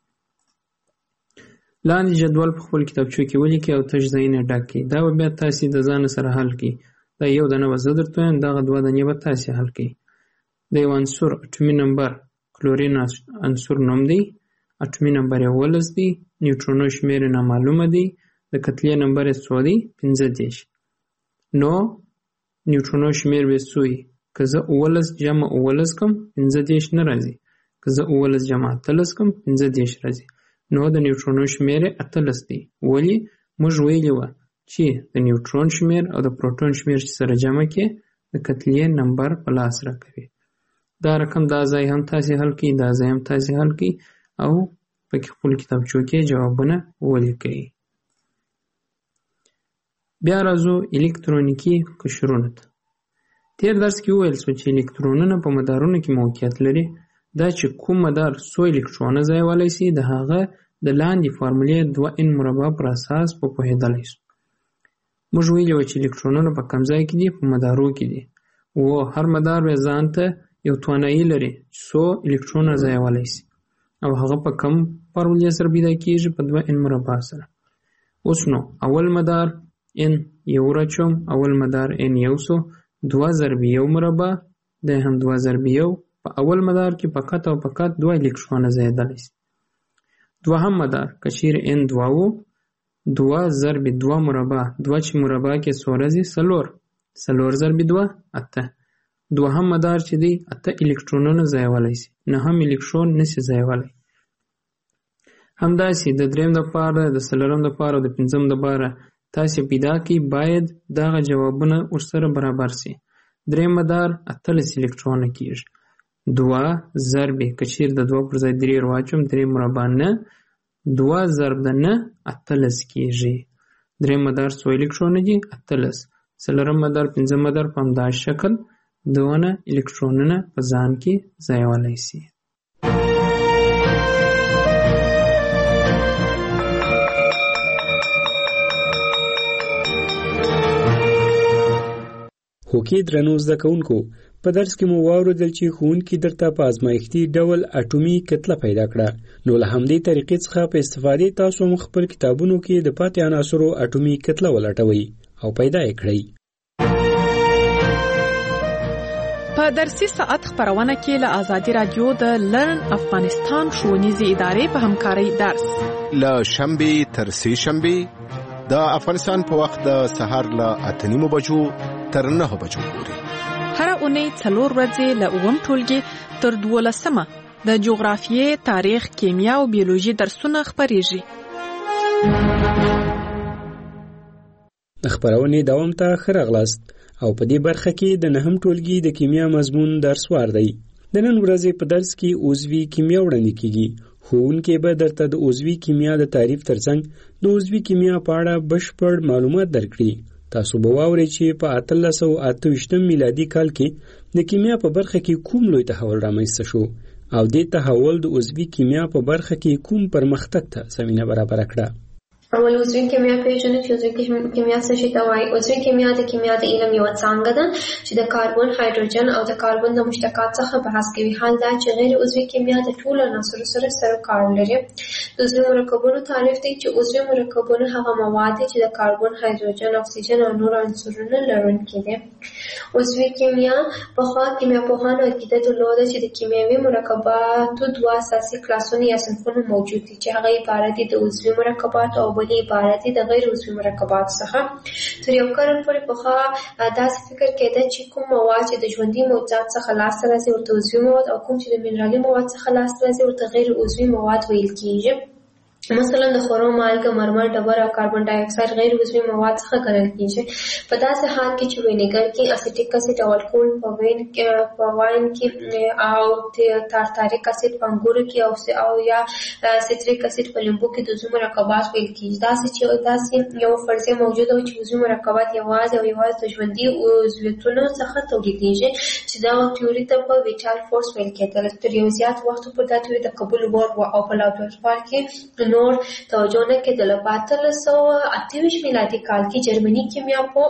لاندې جدول په خپل کتابچو کې ولیکئ او تش ځایونه ډک کړئ. دا به بیا تاسې د ځان سره حل کړئ. دا یو دانه به زه درته وایم، دغه 2 دانې به تاسې حل کړئ. د یو عنصر اټومي نمبر کلورین عنصر نوم دی، اټومي نمبر 11 دی، نیوټرونو شمیر نامعلومه دی، د کتلې نمبر څو دی؟ 15. نو نیوټرونو شمیر به څو وي؟ که زه 11 جمع 11 کم 15 نه راځي، که زه 11 جمع 13 کم 15 راځي. نو د نیوټرونو شمیر 18 دی. ولی موږ ویلي وه چې د نیوټرون شمیر او د پروتون شمیر چې سره جمع کې د کتلې نمبر په لاس راکوي. دا رقم دا ځای هم تاسې حل کړئ، دا ځای هم تاسې حل کړئ او پکې خپل کتابچو کې جوابونه ولیکئ. بیا راځو الکترونیکي قشرونو ته. تیر درس کې وویل شو چې الکترونونه په مدارونو کې موقعیت لري. دا چې کوم مدار څو الکترونه ځایولی شي د هغه د لاندې فارمولې 2n مربع پر اساس په پوهېدلی شو. موږ ویلي وو چې الکترونونه په کوم ځای کې دي؟ په مدارو کې دي. هر مدار به ځان ته یو توانایي لري چې څو الکترونه ځایولی شي او هغه په کوم فارمولې سره پیدا کېږي؟ په 2n مربع سره. اوس نو اول مدار n یو راچوم، اول مدار n یو سو، 2 ضرب 1 مربع دی هم 2 ضرب 1. په اول مدار کې فقط او فقط 2 الکترونه ځایدلی شي. دوهم مدار که چیرې n 2 و، 2 ضرب 2 مربع، 2 چې مربع کې څو راځي؟ 4. 4 ضرب 2 8. دوهم مدار چې دی 8 الکترونونه ځایولی شي، 9 الکترون نشي ځایولی. همداسې د دریم دپاره، د څلورم دپاره او د پنځم دپاره تاسې پیدا کړئ باید دغه جوابونه ورسره برابر سي. درېیم مدار 18 الکترونه کېږي. 2 ضرب که چیرې د 2 پر ځای 3 واچوم 3 مربع 9 2 ضرب د 9 18 کېږي. درېیم مدار څو الکترونه دي 18. څلورم مدار 5 مدار په همدغه شکل دونه الکترونونه په ځان کې ځایولی سي. هوکې درنو زده کوونکو، په درس کې مو واورېدل چې ښوونکي درته په ازمایښتي ډول اټومي کتله پیدا کړه. نو له همدې طریقې څخه په استفادې تاسو هم خپل کتابونو کې د پاتې عناصرو اټومي کتله ولټوئ او پیدا یې کړئ. په درسي ساعت خبرونه کې له آزادي رادیو د لرن افغانستان ښوونیزې ادارې په همکارۍ درس له شنبې تر سې شنبې د افغانستان په وخت د سهار له 8:30 بجو تر 9 بجو پورې. هر اونۍ 4 ورځې له 9 ټولګي تر 12 د جغرافیې، تاریخ، کیمیا او بیولوژي درسونه خبرېږي. د خبرونې دوام ته ښه راغلاست او په دې برخه کې د 9 ټولګي د کیمیا مضمون درس وار دی. د نن ورځې په درس کې عضوي کیمیا وړاندې کیږي. ښوونکی به درته د عضوي کیمیا د تعریف ترڅنګ د عضوي کیمیا په اړه بشپړ معلومات درکړي. تاسو به واورئ چې په 1828 میلادي کال کې د کیمیا په برخه کې کوم لوی تحول رامنځته شو او دې تحول د عضوي کیمیا په برخه کې کوم پرمختګ ته زمینه برابر کړه. اول عضوي کیمیا پیژنو چې عضوي کیمیا څه شي ته وایي. عضوي کیمیا د کیمیا د علم یوه څانګه ده چې د کاربن، هایدروجن او د کاربن د مشتقات څخه بحث کوي. حال دا چې غیر عضوي کیمیا د ټولو عناصرو سره کار لري. د عضوي مرکبونو تعریف دی چې عضوي مرکبونه هغه مواد دي چې د کاربن، هایدروجن، اکسیجن او نور عنصرونه لرونکي دي. عضوي کیمیا پخوا کیمیاپوهانو عقیده درلوده چې د کیمیاوي مرکباتو 2 اساسي کلاسونه یا صنفونه موجود دي چې هغه عبارت دي د عضوي مرکبات او بلې عبارت دي د غیر عضوي مرکبات څخه. تر یو قرن پورې پخوا داسې فکر کېده چې کوم مواد چې د ژوندي موجودات څخه لاسته راځي ورته عضوي مواد او کوم چې د منرالي مواد څخه لاسته راځي ورته غیر عضوي مواد ویل کېږي. مثلا د خورو مالګه، مرمر، ډبره او کاربن ډای اکساید غیر عضوي مواد څخه ګڼل کېږي. په داسې حال کې چې وینیګر کې اسیټیک اسید او الکول په واین کې او تارتاریک اسید په انګورو کې او یا سیتریک اسید په لیمبو کې د عضوي مرکبات ویل کېږي. داسې یو فرضیه موجوده وه چې عضوي مرکبات یوازې د ژوندي عضویتونو څخه تولیدېږي چې دغه تیوري ته په ویټال فورس ویل کېدل. تر یو زیات وخت پورې دا تیوري د قبول وړ وه او په لابراتوار کې نور توجه نه کېدله. په 1828 میلادي کال کې جرمني کیمیاپوه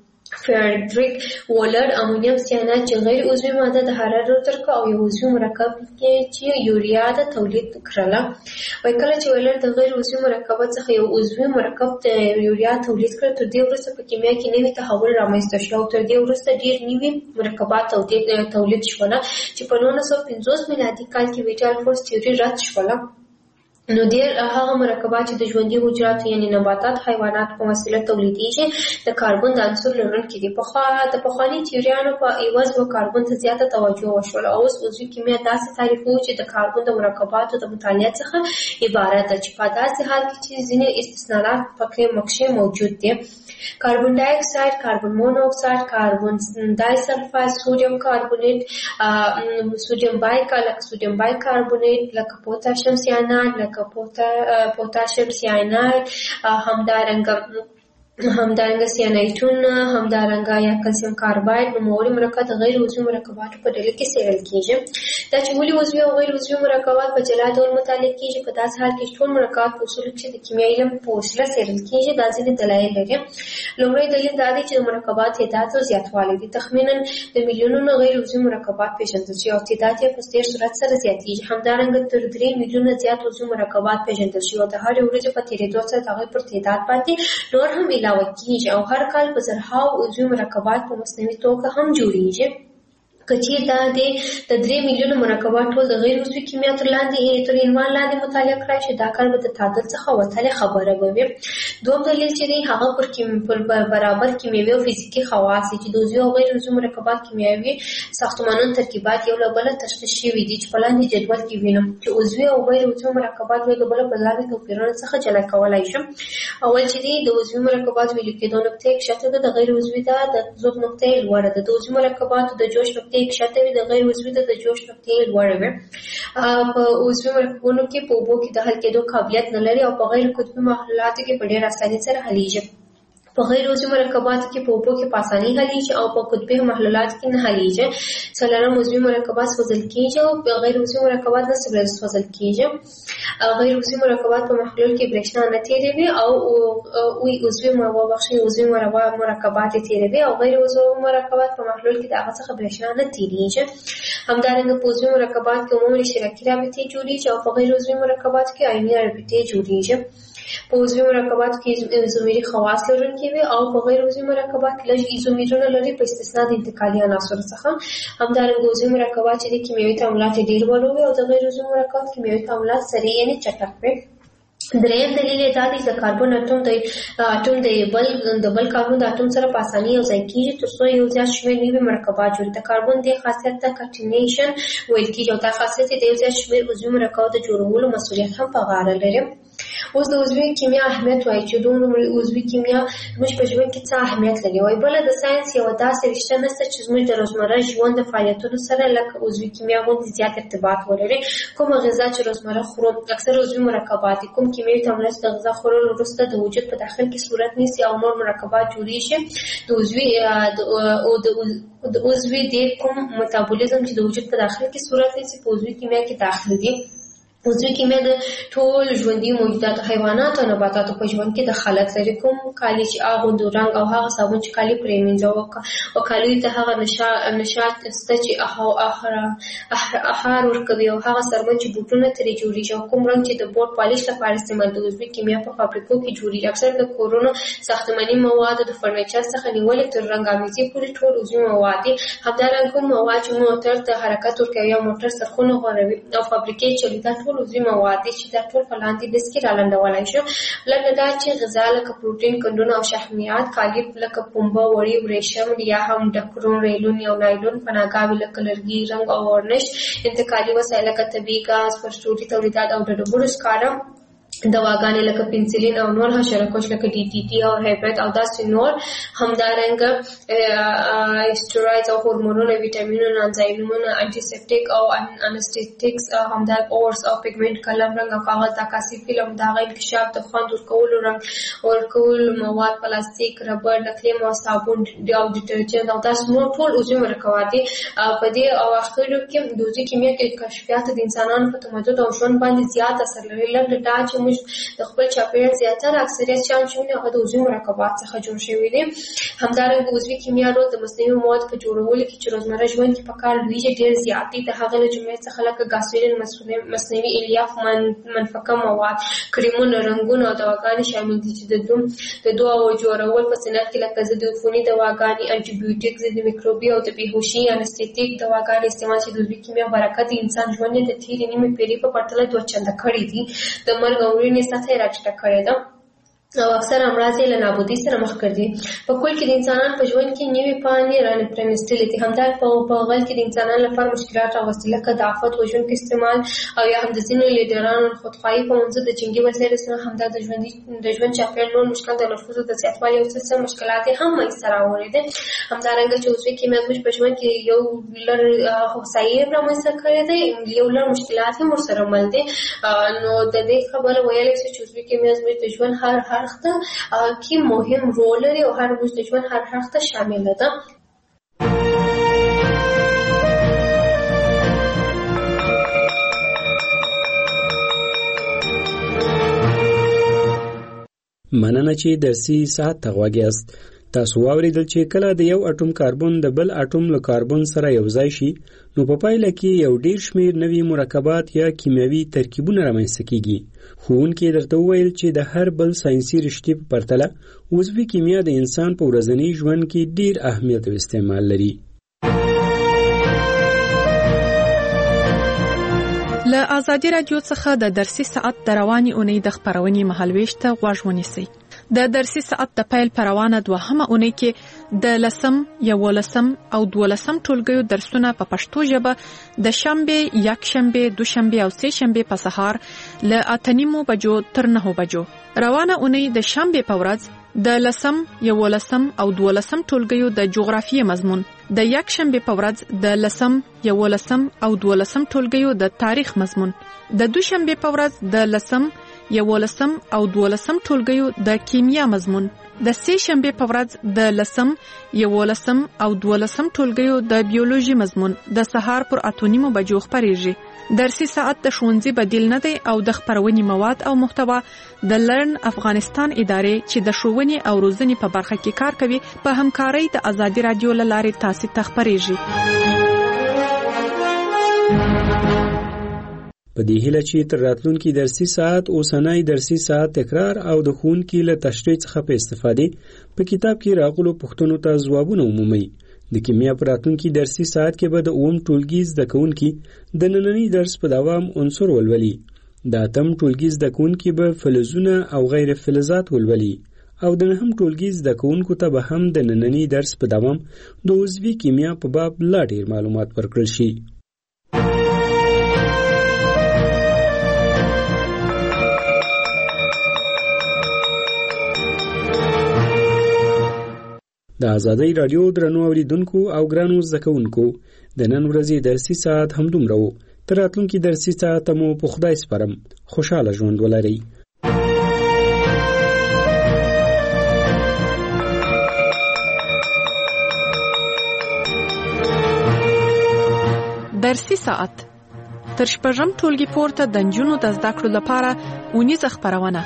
فریدریک وولر امونیم سیانات چې غیر عضوي ماده د حرارت ورکړه او یو عضوي مرکب کې چې یوریا د تولید کړله. وایي کله چې وولر د غیر عضوي مرکبات څخه یو عضوي مرکب د یوریا تولید کړ، تر دې وروسته په کیمیا کې نوی تحول رامنځته شو او تر دې وروسته ډېر نوي مرکبات تولید شوله چې په 1950 میلادي کال کې ویټال فورس تیوري رد شوله. نو ډېر هغه مرکبات چې د ژوندي حجراتو یعنې نباتات، حیوانات په وسیله تولیدېږي د کاربن د عنصر لرونکي دي. د پخواني تیوریانو په عوض و کاربن ته زیاته توجه وشوله. اوس عضوي کیمیا داسې تعریفوي چې د کاربن د مرکباتو د مطالعه څخه عبارت ده چې په داسې حال کې چې ځینې استثناءات پکې مکشې موجود دي. کاربن ډای اکساید، کاربن مونو اکساید، کاربن ډای سلفاید، سوډیم کاربونیت، سوډیم بایکاربونیت، لکه پوتاشیم سیاناید، لکه پوتاشیم سیاناید، همدارنګه سیانایټون، همدارنګه یا کلسیم کارباید نوموړي مرکب د غیر عضوي مرکباتو په ډله کې څېړل کېږي. دا چې ولې عضوي او غیر عضوي مرکبات په جلا ډول مطالعه کېږي، په داسې حال کې ټول مرکبات په اصولو کې د کیمیاوي علم په وسیله څېړل کېږي. دا ځینې دلایل لري. لومړی دلیل دا دی چې د مرکبات تعداد او زیاتوالی دی. تخمیناً د میلیونونو غیر عضوي مرکبات پېژندل شوي او تعداد یې په ډېر سرعت سره زیاتېږي. همدارنګه تر 3 میلیونه زیات عضوي مرکبات پېژندل شوي او د هرې ورځې په تېرېدو سره د هغوی پر تعداد باندې نور هم علاوه کېږي او هر کال په زرهاو عضوي مرکبات په مصنوعي توګه هم جوړېږي. کچیر دا د 3 میلیونه مرکبات ټول د غیر عضوي کیمیا تر عنوان لاندې مطالعه کړای شي. دا کار به د تعادل څخه وتلې خبره به وي. دوم دلیل چې دی هغه پر برابر کیمیاوي او فزیکي خواص چې د عضوي او غیر عضوي مرکبات کیمیاوي ساختمانونو ترکیبات یو له بل تشخیص شوي دي چې په لاندې جدول کې وینم چې عضوي او غیر عضوي مرکبات یو له بل په لاندې توپیرونو څخه جلا کولای شم. اول چې دی د عضوي مرکبات ویل کېدو نقطه کښته ده، د غیر عضوي ده د ذوب نقطه لوړه ده. د عضوي مرکباتو د جوش نقطه کښته وي، د غیر عضوي د جوش نقطې لوړه وي. په عضوي مرکبونو کې په اوبو کې د حل کېدو قابلیت نه لري او په غیر قطبي محلولاتو کې په ډېر اسانۍ سره حلیږي. په غیر عضوي مرکباتو کې په اوبو کې په اسانۍ حلیږي او په قطبي محلولاتو کې نه حلیږي. څلورم عضوي مرکبات سوځل کېږي او په غیر عضوي مرکبات نه سوځل کېږي. غیر عضوي مرکبات په محلول کې برېښنا نه تیروي او عضوي مرکبات تیروي او غیر عضوي مرکبات په محلول کې د هغه څخه برېښنا نه تیریږي. همدارنګه په عضوي مرکبات کې عمومي اشتراکي رابطې جوړیږي او په غیر عضوي مرکبات کې آیوني رابطې جوړیږي. په عضوي مرکباتو کې ایزومري خواص لرونکي وي او په غیر عضوي مرکبات کې لږ ایزومرونه لري په استثنا د انتقالي عناصرو څخه. همدارنګه عضوي مرکبات چې د کیمیاوي تعاملات ډېر ورو وي او د غیر عضوي مرکبات کیمیاوي تعاملات سریع یعنې چټک وي. دریم دلیل یې دا دی چې د کاربن اټوم د بل کاربن د اټوم سره په اسانۍ یو ځای کېږي تر څو یو زیات شمېر نوي مرکبات جوړوي. د کاربن دې خاصیت ته کټینیشن ویل کېږي او دا خاصیت د یو زیات شمېر عضوي مرکباتو د جوړولو مسؤلیت هم په غاړه لري. اوس د عضوي کیمیا اهمیت وایي چې د عضوي کیمیا زموږ په ژوند کې څه اهمیت لري. وایي بله د ساینس یوه داسې رشته نشته چې زموږ د روزمره ژوند د فعالیتونو سره لکه عضوي کیمیا غوندې زیات ارتباط ولري. کومه غذا چې روزمره خورو اکثر عضوي مرکبات دي. کوم کیمیاوي تعاملات د غذا خوړلو وروسته د وجود په داخل کې صورت نیسي او نور مرکبات جوړیږي. د عضوي د کوم میتابولیزم چې د وجود په داخل کې صورت نیسي په عضوي کیمیا کې داخل دي. عضوي کیمیا د ټول ژوندي موجوداتو حیواناتو او نباتاتو په ژوند کې دخالت لري. کوم کالي چې اغوندو رنګ او هغه صابون چې کالي پرې مینځو او کالي ته هغه نشاط سته چې احار ورکوي او هغه سرمن چې بوټونه ترې جوړیږي او کوم رنګ چې د بوټ پالیش لپاره استعمال د عضوي کیمیا په فابریکو کې جوړیږي. اکثر د کورونو ساختماني مواد د فرنیچر څخه نیولې تر رنګامیزي پورې ټول عضوي مواد دي. همدارنګه کوم مواد چې موټر ته حرکت ورکوي یا موټر سرخونه غوړوي او فابریکې چلوي دا ټول عضوي مواد دي چې دا ټول په لاندې لیست کې رالنډولای شو. لکه دا چې غذا لکه پروټین، کندونه او شحمیات، کالي لکه پنبه، وړۍ، ورېښم یا هم ډکرون، ریلون یا نایلون، پناهګاوې لکه لرګي، رنګ او ورنش، انتقالي وسایل لکه طبیعي ګاز، پرسټوري تولیدات او د ډبرو سکاره، دواګانې لکه پنسلین او نور حشرکش لکه ډي ټي ټي او هیپټ او داسې نور. همدارنګه اسټروئیډز او هورمونونه، ویټامینونه، انزایمونه، انټي سیپټیک او انستیټیکس، همدارنګه اورس او پیګمنټ، قلم، رنګ او کاغذ، عکاسي فلم، د هغه انکشاف، د خوند ورکولو، رنګ ورکولو مواد، پلاستیک، ربړ، نقلیم او صابون او ډیټرجنټ او داسې نور ټول عضوي مرکبات دي. په دې اواخرو کې د عضوي کیمیا کې کشفیات د انسانانو په تمدن او ژوند باندې زیات اثر لري. لنډه دا چې د خپل چاپیریال زیاتره اکثریت شیان چې هغه د عضوي مرکبات څخه جوړ شوي دي. همدارنګه عضوي کیمیا رول د مصنوعي موادو په جوړولو کې چې روزمره ژوند کې په کار لویږي ډېر زیات دي. د هغه له جملې څخه لکه ګاسولین، مصنوعي الیاف، منفکه مواد، کریمونه، رنګونه او دواګانې شامل دي چې د دواو جوړول په صنعت کې لکه ضد عفوني دواګانې، انټي بیوټیک، ضد میکروبي او د بېهوشي انستیټیک دواګانې استعمال چې د عضوي کیمیا برکت د انسان ژوند د تېرې نیمې پېړۍ په پرتله 2 چنده کړی دي. د مرګ او مړینې سطح یې راټیټه کړې ده او اکثر امراض یې له نابودۍ سره مخ کړي دي. په کل کې د انسانانو په ژوند کې نوې پاڼې رانپرانستلې دي. همدارنګه په غل کې د انسانانو لپاره مشکلات راوستي لکه د آفت وژونکي استعمال او یا هم د ځینو لیډرانو خودخواهي په منځ د جنګي وسایلو سره همدا د ژوند چاپیریال نور مشکلات د نفوسو د زیاتوالي او څه مشکلات یې هم منځته راوړي دي. همدارنګه چې عضوي کیمیا زموږ په ژوند کې یو لړ هوسایي رامنځته کړی دی، یو لړ مشکلات هم ورسره مل دي. نو د دې خبره ویلی شو چې عضوي کیمیا زموږ د ژوند هر اړخ ته کې مهم رول لري او هر موږ د ژوند هر اړخ ته شامله ده. مننه چې درسي ساعت ته غوږ یاست. تاسو واوریدل چې کله د یو اټوم کاربن د بل اټوم له کاربن سره یو ځای شي نو په پایله کې یو ډیر شمیر نوي مرکبات یا کیمیاوي ترکیبونه رامنځته کیږي. ښوونکي درته وویل چې د هر بل ساینسي رشتې په پرتله عضوي کیمیا د انسان په ورځني ژوند کې ډیر اهمیت او استعمال لري. له آزادي رادیو څخه د درسي ساعت د رواني اونۍ د خبرونې مهالويش ته غوږ ونیسئ. د درسي ساعت د پیل پروانه دوهمه اونۍ کې د 10 11 او 12 ټولګیو درسونه په پښتو ژبه د شنبه، یکشنبه، دوشنبه او سه شنبه په سهار له 8:30 بجو تر 9 بجو. روانه اونۍ د شنبه په ورځ د 10 11 او 12 ټولګیو د جغرافیې مضمون، د یکشنبه په ورځ د 10 11 او 12 ټولګیو د تاریخ مضمون، د دوشنبه په ورځ د 10 11 او 12 ټولګیو د کیمیا مضمون، د سه شنبه په ورځ د 10 11 او 12 ټولګیو د بیولوژي مضمون د سهار پر 8:30 بجو خبريږي. درسي ساعت د ښوونځي بدیل نه دی او د خبرونې مواد او محتوا د لرن افغانستان ادارې چې د ښوونې او روزنې په برخه کې کار کوي په همکارۍ د آزادي رادیو لارې تاسو ته خبريږي. په دې هیله چې تر راتلونکي درسي ساعت اوسنۍ درسي ساعت تکرار او د ښوونکي له تشریح څخه په استفادې په کتاب کې راغلو پوښتنو ته ځوابونه ومومي. د کیمیا په راتلونکي درسي ساعت کې به د اوم ټولګي زده کوونکي د نننۍ درس په دوام عنصر ولولي. د اتم ټولګي زده کوونکي به فلزونه او غیر فلزات ولولي او د نهم ټولګي زده کوونکو ته به هم د نننۍ درس په دوام د عضوي کیمیا په باب لا ډیر معلومات ورکړل شي. د آزادۍ رادیو درنو اوریدونکو او ګرانو زده کوونکو، د نن ورځې درسي ساعت همدومره و. تر راتلونکي درسي ساعت مو په خدای سپارم. خوشاله ژوند ولرئ. درسي ساعت تر شپږم ټولګي پورته د نجونو د زده کړو لپاره اونیزه خبرونه.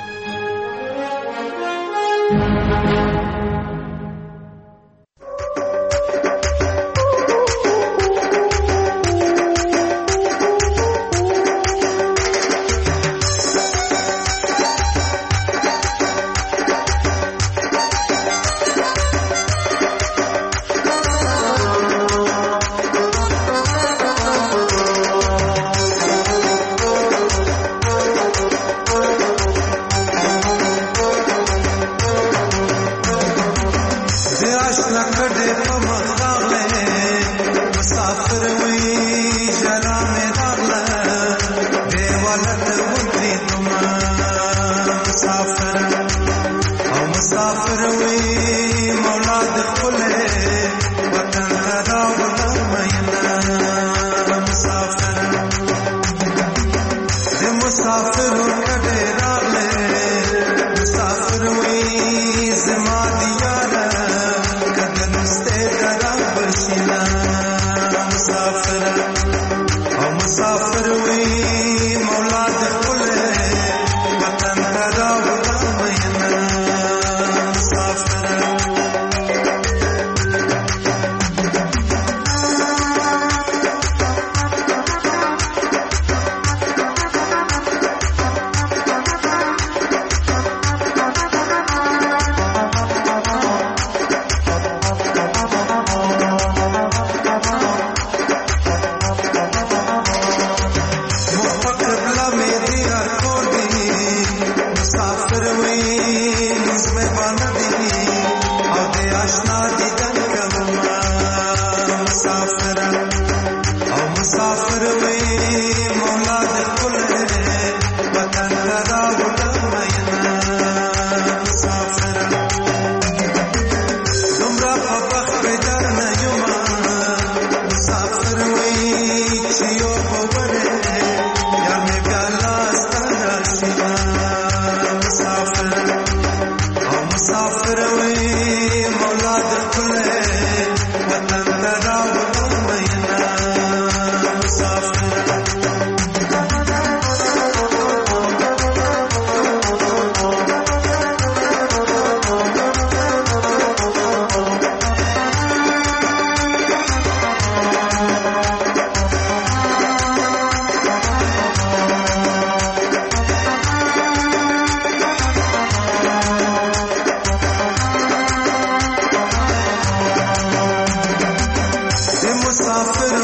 مسافر